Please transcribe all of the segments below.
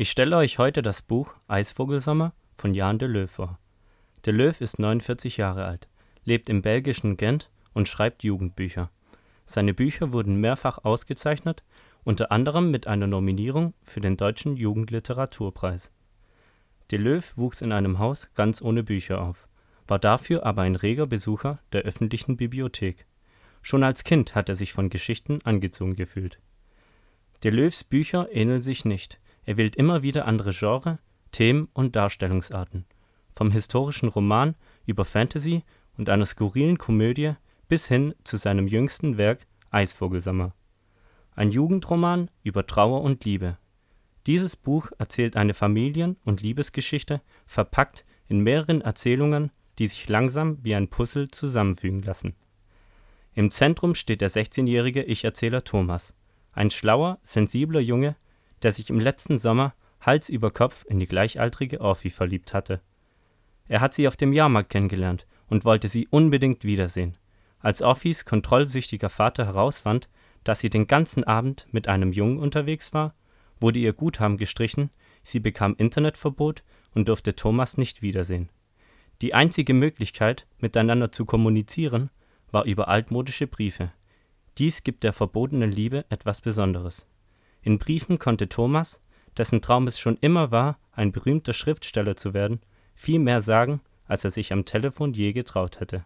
Ich stelle euch heute das Buch Eisvogelsommer von Jan Deleuve vor. Deleuve ist 49 Jahre alt, lebt im belgischen Gent und schreibt Jugendbücher. Seine Bücher wurden mehrfach ausgezeichnet, unter anderem mit einer Nominierung für den Deutschen Jugendliteraturpreis. Deleuve wuchs in einem Haus ganz ohne Bücher auf, war dafür aber ein reger Besucher der öffentlichen Bibliothek. Schon als Kind hat er sich von Geschichten angezogen gefühlt. Deleuves Bücher ähneln sich nicht. Er wählt immer wieder andere Genres, Themen und Darstellungsarten. Vom historischen Roman über Fantasy und einer skurrilen Komödie bis hin zu seinem jüngsten Werk Eisvogelsommer. Ein Jugendroman über Trauer und Liebe. Dieses Buch erzählt eine Familien- und Liebesgeschichte, verpackt in mehreren Erzählungen, die sich langsam wie ein Puzzle zusammenfügen lassen. Im Zentrum steht der 16-jährige Ich-Erzähler Thomas, ein schlauer, sensibler Junge, der sich im letzten Sommer Hals über Kopf in die gleichaltrige Orphi verliebt hatte. Er hat sie auf dem Jahrmarkt kennengelernt und wollte sie unbedingt wiedersehen. Als Orphis kontrollsüchtiger Vater herausfand, dass sie den ganzen Abend mit einem Jungen unterwegs war, wurde ihr Guthaben gestrichen, sie bekam Internetverbot und durfte Thomas nicht wiedersehen. Die einzige Möglichkeit, miteinander zu kommunizieren, war über altmodische Briefe. Dies gibt der verbotenen Liebe etwas Besonderes. In Briefen konnte Thomas, dessen Traum es schon immer war, ein berühmter Schriftsteller zu werden, viel mehr sagen, als er sich am Telefon je getraut hätte.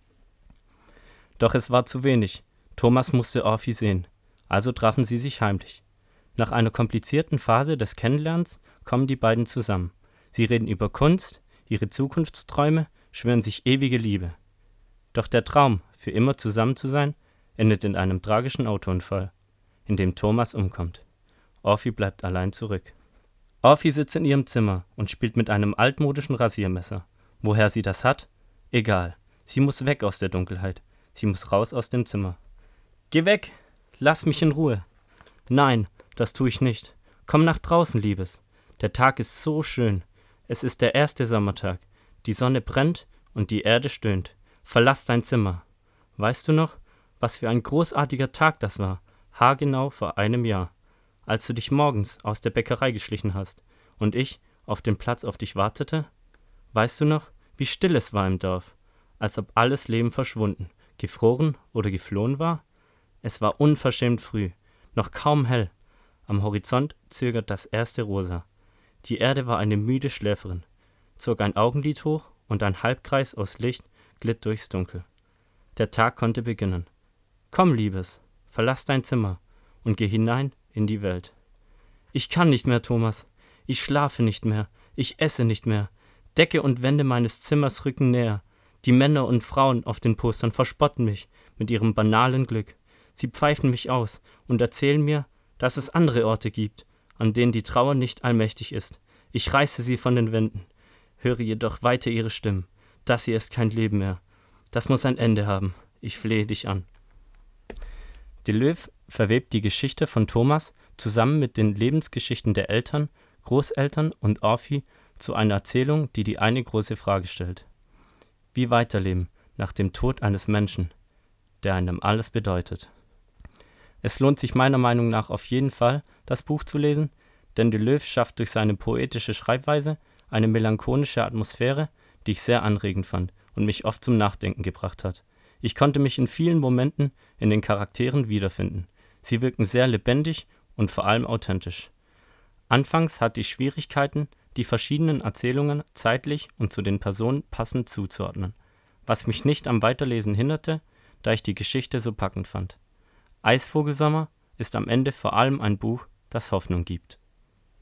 Doch es war zu wenig. Thomas musste Orphi sehen. Also trafen sie sich heimlich. Nach einer komplizierten Phase des Kennenlernens kommen die beiden zusammen. Sie reden über Kunst, ihre Zukunftsträume, schwören sich ewige Liebe. Doch der Traum, für immer zusammen zu sein, endet in einem tragischen Autounfall, in dem Thomas umkommt. Orphi bleibt allein zurück. Orphi sitzt in ihrem Zimmer und spielt mit einem altmodischen Rasiermesser. Woher sie das hat? Egal. Sie muss weg aus der Dunkelheit. Sie muss raus aus dem Zimmer. Geh weg! Lass mich in Ruhe! Nein, das tue ich nicht. Komm nach draußen, Liebes. Der Tag ist so schön. Es ist der erste Sommertag. Die Sonne brennt und die Erde stöhnt. Verlass dein Zimmer. Weißt du noch, was für ein großartiger Tag das war? Haargenau vor einem Jahr. Als du dich morgens aus der Bäckerei geschlichen hast und ich auf dem Platz auf dich wartete? Weißt du noch, wie still es war im Dorf? Als ob alles Leben verschwunden, gefroren oder geflohen war? Es war unverschämt früh, noch kaum hell. Am Horizont zögert das erste Rosa. Die Erde war eine müde Schläferin, zog ein Augenlid hoch und ein Halbkreis aus Licht glitt durchs Dunkel. Der Tag konnte beginnen. Komm, Liebes, verlass dein Zimmer und geh hinein in die Welt. Ich kann nicht mehr, Thomas. Ich schlafe nicht mehr. Ich esse nicht mehr. Decke und Wände meines Zimmers rücken näher. Die Männer und Frauen auf den Postern verspotten mich mit ihrem banalen Glück. Sie pfeifen mich aus und erzählen mir, dass es andere Orte gibt, an denen die Trauer nicht allmächtig ist. Ich reiße sie von den Wänden, höre jedoch weiter ihre Stimmen. Das hier ist kein Leben mehr. Das muss ein Ende haben. Ich flehe dich an. Deleuve verwebt die Geschichte von Thomas zusammen mit den Lebensgeschichten der Eltern, Großeltern und Orphi zu einer Erzählung, die die eine große Frage stellt. Wie weiterleben nach dem Tod eines Menschen, der einem alles bedeutet? Es lohnt sich meiner Meinung nach auf jeden Fall, das Buch zu lesen, denn Deleuve schafft durch seine poetische Schreibweise eine melancholische Atmosphäre, die ich sehr anregend fand und mich oft zum Nachdenken gebracht hat. Ich konnte mich in vielen Momenten in den Charakteren wiederfinden. Sie wirken sehr lebendig und vor allem authentisch. Anfangs hatte ich Schwierigkeiten, die verschiedenen Erzählungen zeitlich und zu den Personen passend zuzuordnen, was mich nicht am Weiterlesen hinderte, da ich die Geschichte so packend fand. Eisvogelsommer ist am Ende vor allem ein Buch, das Hoffnung gibt.